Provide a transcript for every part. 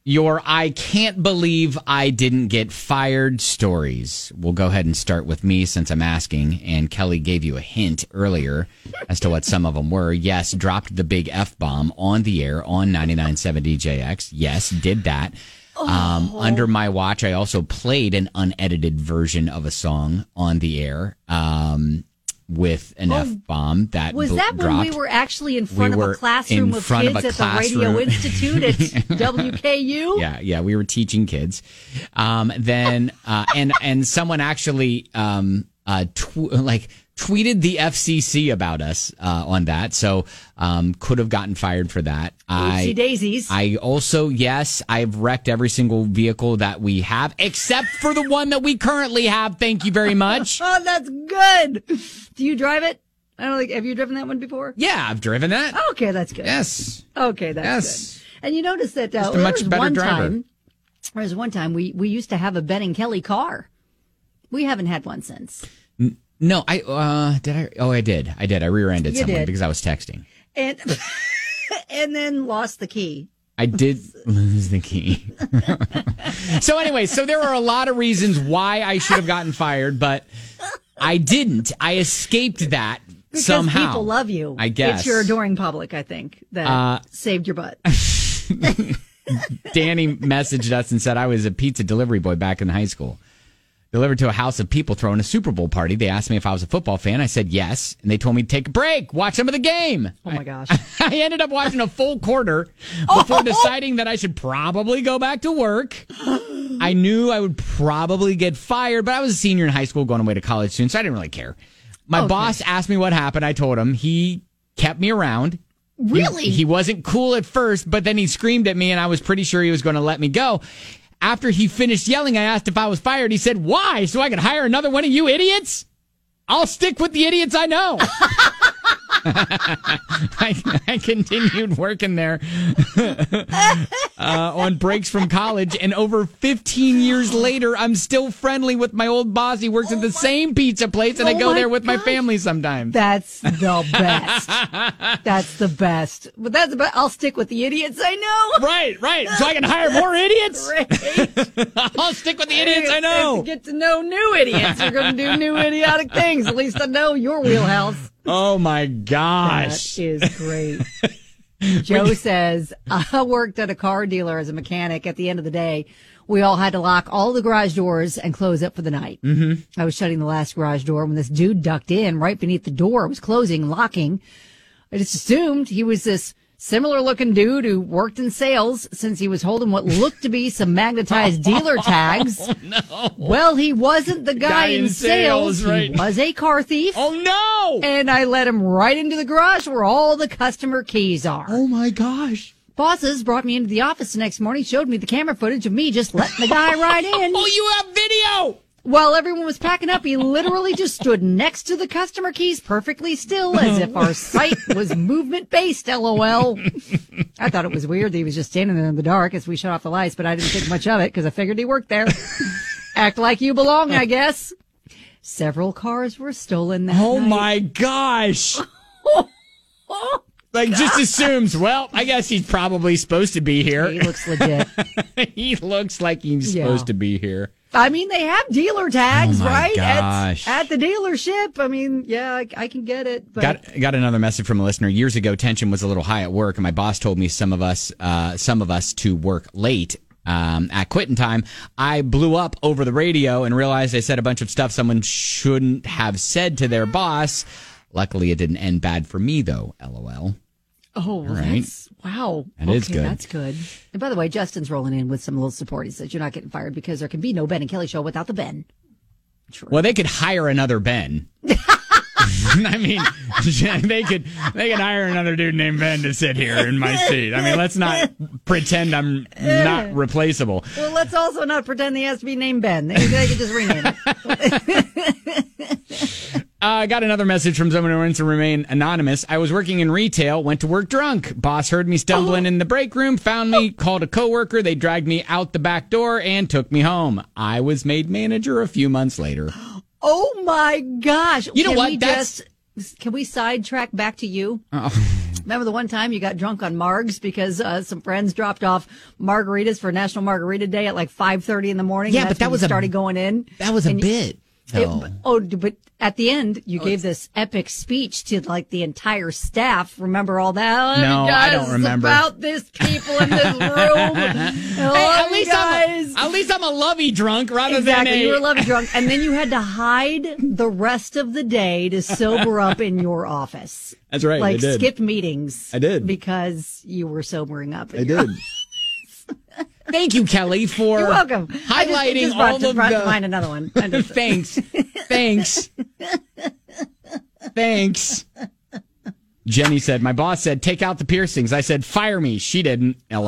your I can't believe I didn't get fired stories. We'll go ahead and start with me since I'm asking. And Kelly gave you a hint earlier as to what some of them were. Yes, dropped the big F-bomb on the air on 99.7 DJX. Yes, did that. Under my watch, I also played an unedited version of a song on the air with an F-bomb that was that dropped. when we were actually in front of a classroom of kids at the Radio Institute at WKU? Yeah, we were teaching kids. Then and someone actually tweeted the FCC about us on that, so could have gotten fired for that. Oopsie daisies. I also, yes, I've wrecked every single vehicle that we have, except for the one that we currently have. Thank you very much. Oh, that's good. Do you drive it? I don't think. Have you driven that one before? Yeah, I've driven that. Okay, that's good. Yes. Okay, that's good. And you notice that just a much better driver. There was one time we used to have a Ben and Kelly car. We haven't had one since. No, did I? Oh, I did. I rear-ended someone because I was texting. And and then lost the key. I did lose the key. So anyway, there are a lot of reasons why I should have gotten fired, but I didn't. I escaped that because somehow. People love you. I guess. It's your adoring public, I think, that saved your butt. Danny messaged us and said I was a pizza delivery boy back in high school. Delivered to a house of people throwing a Super Bowl party. They asked me if I was a football fan. I said yes. And they told me to take a break, watch some of the game. Oh, my gosh. I ended up watching a full quarter before deciding that I should probably go back to work. I knew I would probably get fired, but I was a senior in high school going away to college soon, so I didn't really care. My boss asked me what happened. I told him. He kept me around. Really? He wasn't cool at first, but then he screamed at me, and I was pretty sure he was going to let me go. After he finished yelling, I asked if I was fired. He said, why? So I could hire another one of you idiots? I'll stick with the idiots I know. I continued working there on breaks from college, and over 15 years later, I'm still friendly with my old boss. He works at the same pizza place, and I go there with my family sometimes. That's the best. That's the best. But I'll stick with the idiots I know. Right. So I can hire more idiots? Great. I'll stick with the idiots I know. To get to know new idiots. You're going to do new idiotic things. At least I know your wheelhouse. Oh, my gosh. That is great. Joe says, I worked at a car dealer as a mechanic. At the end of the day, we all had to lock all the garage doors and close up for the night. Mm-hmm. I was shutting the last garage door when this dude ducked in right beneath the door. It was closing and locking. I just assumed he was this similar-looking dude who worked in sales since he was holding what looked to be some magnetized dealer tags. Oh, no. Well, he wasn't the guy in sales. Right. He was a car thief. Oh, no! And I let him right into the garage where all the customer keys are. Oh, my gosh. Bosses brought me into the office the next morning, showed me the camera footage of me just letting the guy right in. Oh, you have video! While everyone was packing up, he literally just stood next to the customer keys perfectly still as if our site was movement-based, LOL. I thought it was weird that he was just standing there in the dark as we shut off the lights, but I didn't think much of it because I figured he worked there. Act like you belong, I guess. Several cars were stolen that night. Oh, my gosh. Like, just assumes, well, I guess he's probably supposed to be here. He looks legit. He looks like he's supposed to be here. I mean, they have dealer tags, right? Gosh. At the dealership. I mean, yeah, I can get it. But Got another message from a listener. Years ago, tension was a little high at work, and my boss told me some of us to work late. At quitting time, I blew up over the radio and realized I said a bunch of stuff someone shouldn't have said to their boss. Luckily, it didn't end bad for me, though. LOL. Oh, well, right. Wow. That is good. That's good. And by the way, Justin's rolling in with some little support. He says you're not getting fired because there can be no Ben and Kelly show without the Ben. True. Well, they could hire another Ben. I mean, they could hire another dude named Ben to sit here in my seat. I mean, let's not pretend I'm not replaceable. Well, let's also not pretend he has to be named Ben. They could just rename it. I got another message from someone who wants to remain anonymous. I was working in retail, went to work drunk. Boss heard me stumbling in the break room, found me, called a coworker. They dragged me out the back door and took me home. I was made manager a few months later. Oh, my gosh. You know what? Can we sidetrack back to you? Oh. Remember the one time you got drunk on margs because some friends dropped off margaritas for National Margarita Day at like 5:30 in the morning? Yeah, but that was started going in. That was a bit. But at the end, you gave this epic speech to like the entire staff. Remember all that? No, I don't remember. About this people in this room. At least I'm a lovey drunk rather than you were lovey drunk, and then you had to hide the rest of the day to sober up in your office. That's right. Like I did. skipped meetings. I did because you were sobering up. I did. Thank you, Kelly, for You're welcome. highlighting brought all to of the. Find another one. Thanks. Jenny said, "My boss said take out the piercings." I said, "Fire me." She didn't. LOL.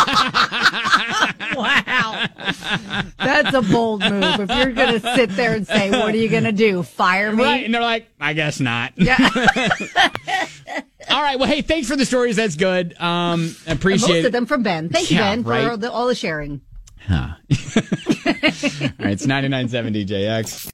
Wow, that's a bold move. If you're going to sit there and say, "What are you going to do? Fire me?" Right, and they're like, "I guess not." Yeah. All right. Well, hey, thanks for the stories. That's good. Appreciate most of them from Ben. Thank you, Ben, right? for all the sharing. Huh. All right, it's 99.7 DJX.